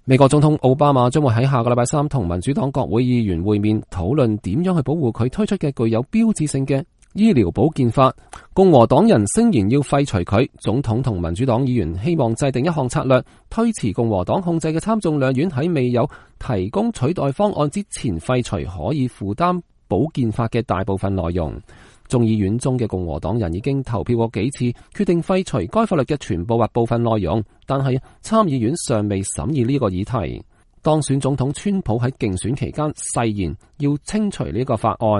美國總統奧巴馬將會喺下個禮拜三同民主黨國會議員會面，討論點樣去保護佢推出嘅具有標誌性嘅醫療保健法。共和黨人聲言要廢除佢，總統同民主黨議員希望制定一項策略，推遲共和黨控制嘅參眾兩院喺未有提供取代方案之前廢除可以負擔保健法嘅大部分內容。眾議院中嘅共和黨人已經投票過幾次，決定廢除該法律嘅全部或部分內容，但係參議院尚未審議呢個議題。當選總統川普喺競選期間誓言要清除呢個法案。